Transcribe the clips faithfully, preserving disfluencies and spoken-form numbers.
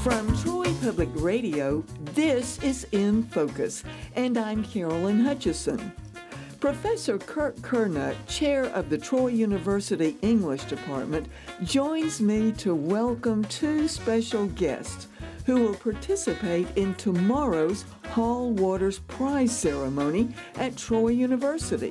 From Troy Public Radio, this is In Focus, and I'm Carolyn Hutchison. Professor Kirk Kernot, chair of the Troy University English Department, joins me to welcome two special guests who will participate in tomorrow's Hall Waters Prize ceremony at Troy University.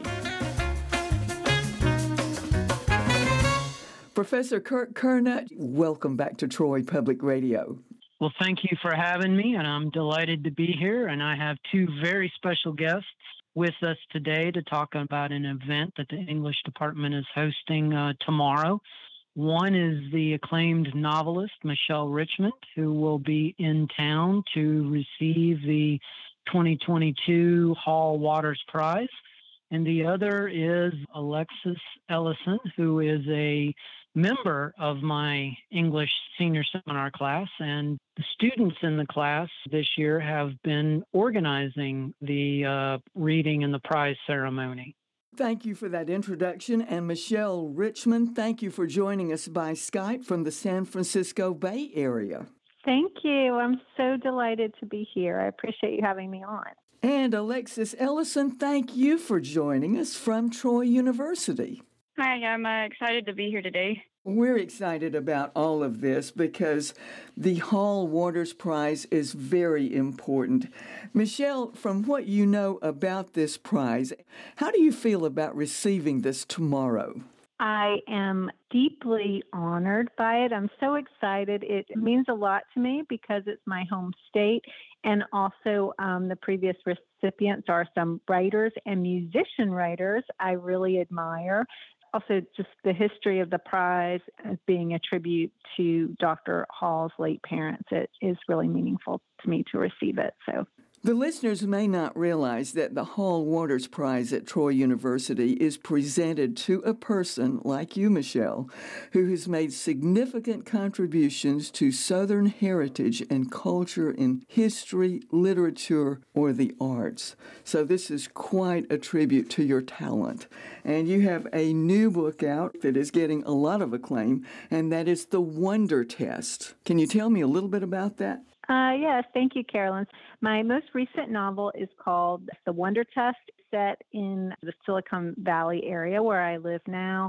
Professor Kirk Kernot, welcome back to Troy Public Radio. Well, thank you for having me, and I'm delighted to be here. And I have two very special guests with us today to talk about an event that the English department is hosting uh, tomorrow. One is the acclaimed novelist, Michelle Richmond, who will be in town to receive the twenty twenty-two Hall Waters Prize. And the other is Alexis Ellison, who is a member of my English senior seminar class. And the students in the class this year have been organizing the uh, reading and the prize ceremony. Thank you for that introduction. And Michelle Richmond, thank you for joining us by Skype from the San Francisco Bay Area. Thank you. I'm so delighted to be here. I appreciate you having me on. And Alexis Ellison, thank you for joining us from Troy University. Hi, I'm uh, excited to be here today. We're excited about all of this because the Hall Waters Prize is very important. Michelle, from what you know about this prize, how do you feel about receiving this tomorrow? I am deeply honored by it. I'm so excited. It means a lot to me because it's my home state. And also um, the previous recipients are some writers and musician writers I really admire. Also, just the history of the prize as being a tribute to Doctor Hall's late parents. It is really meaningful to me to receive it. So. The listeners may not realize that the Hall Waters Prize at Troy University is presented to a person like you, Michelle, who has made significant contributions to Southern heritage and culture in history, literature, or the arts. So this is quite a tribute to your talent. And you have a new book out that is getting a lot of acclaim, and that is The Wonder Test. Can you tell me a little bit about that? Uh, yes, thank you, Carolyn. My most recent novel is called The Wonder Test, set in the Silicon Valley area where I live now,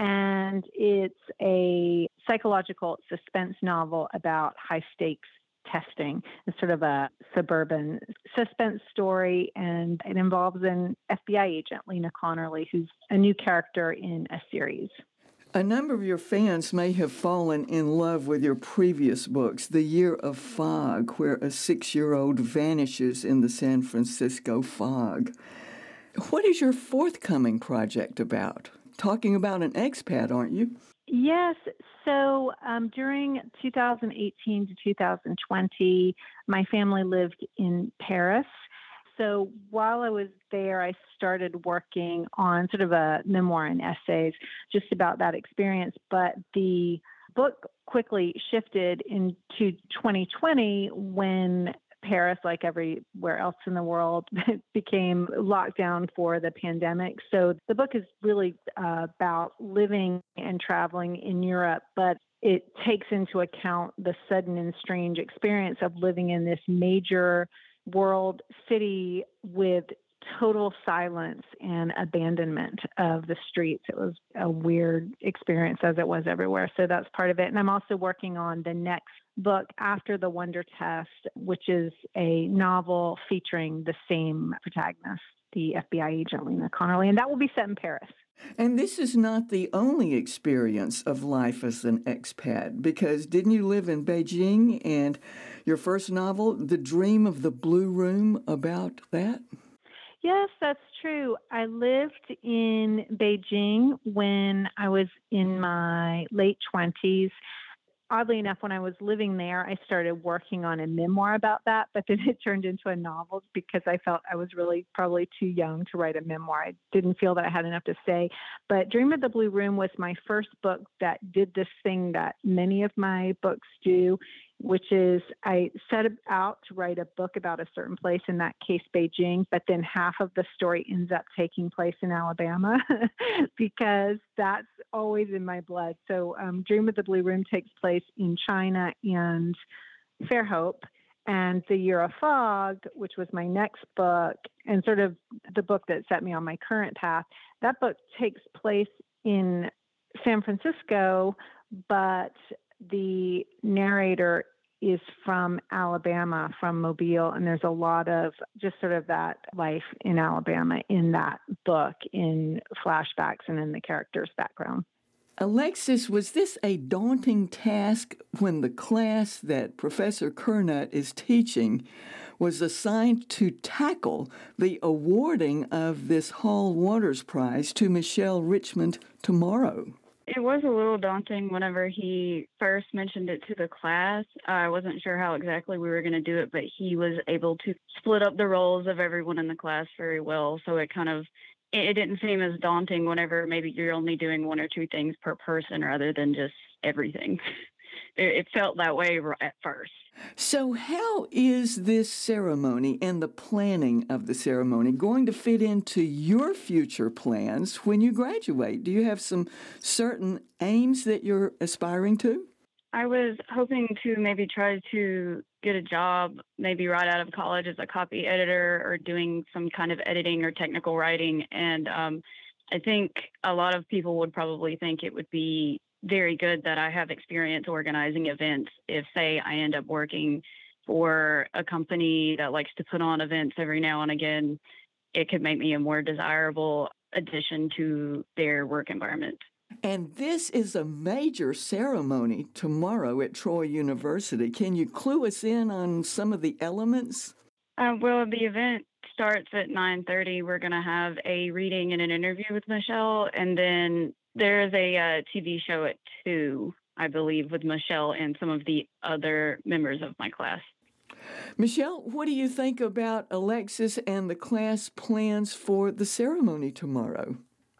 and it's a psychological suspense novel about high-stakes testing. It's sort of a suburban suspense story, and it involves an F B I agent, Lena Connerly, who's a new character in a series. A number of your fans may have fallen in love with your previous books, The Year of Fog, where a six-year-old vanishes in the San Francisco fog. What is your forthcoming project about? Talking about an expat, aren't you? Yes. So um, during two thousand eighteen to two thousand twenty, my family lived in Paris. So while I was there, I started working on sort of a memoir and essays just about that experience. But the book quickly shifted into twenty twenty when Paris, like everywhere else in the world, became locked down for the pandemic. So the book is really uh, about living and traveling in Europe, but it takes into account the sudden and strange experience of living in this major world city with total silence and abandonment of the streets. It was a weird experience, as it was everywhere. So that's part of it. And I'm also working on the next book after The Wonder Test, which is a novel featuring the same protagonist, the F B I agent Lena Connerly, and that will be set in Paris. And this is not the only experience of life as an expat, because didn't you live in Beijing, and your first novel, The Dream of the Blue Room, about that? Yes, that's true. I lived in Beijing when I was in my late twenties. Oddly enough, when I was living there, I started working on a memoir about that, but then it turned into a novel because I felt I was really probably too young to write a memoir. I didn't feel that I had enough to say. But Dream of the Blue Room was my first book that did this thing that many of my books do, which is I set out to write a book about a certain place, in that case, Beijing, but then half of the story ends up taking place in Alabama because that's always in my blood. So um, Dream of the Blue Room takes place in China and Fairhope, and The Year of Fog, which was my next book and sort of the book that set me on my current path. That book takes place in San Francisco, but the narrator is from Alabama, from Mobile, and there's a lot of just sort of that life in Alabama in that book, in flashbacks and in the character's background. Alexis, was this a daunting task when the class that Professor Kernut is teaching was assigned to tackle the awarding of this Hall Waters Prize to Michelle Richmond tomorrow? It was a little daunting whenever he first mentioned it to the class. I wasn't sure how exactly we were going to do it, but he was able to split up the roles of everyone in the class very well. So it kind of, it didn't seem as daunting whenever maybe you're only doing one or two things per person rather than just everything. It felt that way at first. So how is this ceremony and the planning of the ceremony going to fit into your future plans when you graduate? Do you have some certain aims that you're aspiring to? I was hoping to maybe try to get a job, maybe right out of college as a copy editor or doing some kind of editing or technical writing. And um, I think a lot of people would probably think it would be very good that I have experience organizing events. If, say, I end up working for a company that likes to put on events every now and again, it could make me a more desirable addition to their work environment. And this is a major ceremony tomorrow at Troy University. Can you clue us in on some of the elements? Uh, well, the event starts at nine thirty. We're going to have a reading and an interview with Michelle, and then there's a uh, T V show at two, I believe, with Michelle and some of the other members of my class. Michelle, what do you think about Alexis and the class plans for the ceremony tomorrow?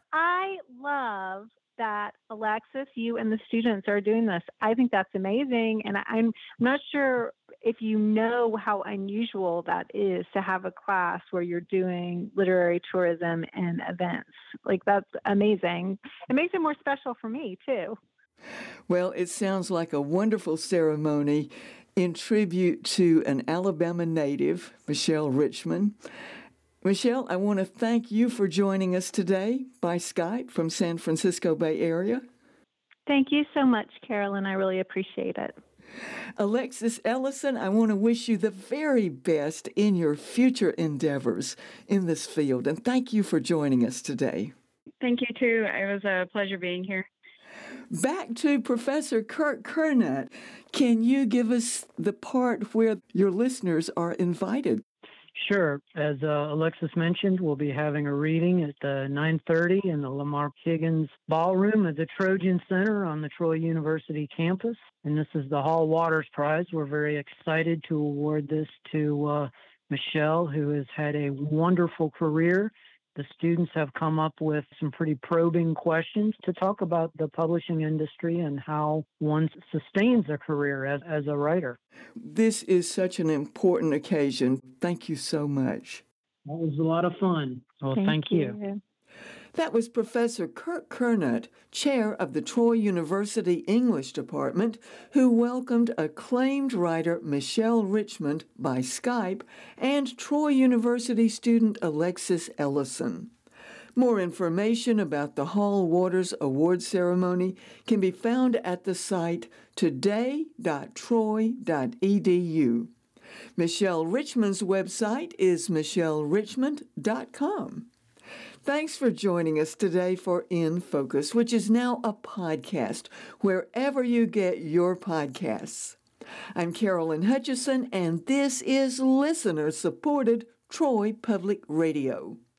I love that, Alexis, you and the students are doing this. I think that's amazing. And I'm not sure if you know how unusual that is to have a class where you're doing literary tourism and events. Like, that's amazing. It makes it more special for me, too. Well, it sounds like a wonderful ceremony in tribute to an Alabama native, Michelle Richmond. Michelle, I want to thank you for joining us today by Skype from San Francisco Bay Area. Thank you so much, Carolyn. I really appreciate it. Alexis Ellison, I want to wish you the very best in your future endeavors in this field, and thank you for joining us today. Thank you, too. It was a pleasure being here. Back to Professor Kurt Kernut. Can you give us the part where your listeners are invited? Sure. As uh, Alexis mentioned, we'll be having a reading at uh, nine thirty in the Lamar Higgins Ballroom at the Trojan Center on the Troy University campus. And this is the Hall Waters Prize. We're very excited to award this to uh, Michelle, who has had a wonderful career. The students have come up with some pretty probing questions to talk about the publishing industry and how one sustains a career as, as a writer. This is such an important occasion. Thank you so much. That was a lot of fun. Well, thank, thank you. you. That was Professor Kurt Kernut, chair of the Troy University English Department, who welcomed acclaimed writer Michelle Richmond by Skype and Troy University student Alexis Ellison. More information about the Hall Waters Award Ceremony can be found at the site today dot troy dot e d u. Michelle Richmond's website is michelle richmond dot com. Thanks for joining us today for In Focus, which is now a podcast wherever you get your podcasts. I'm Carolyn Hutchison, and this is listener-supported Troy Public Radio.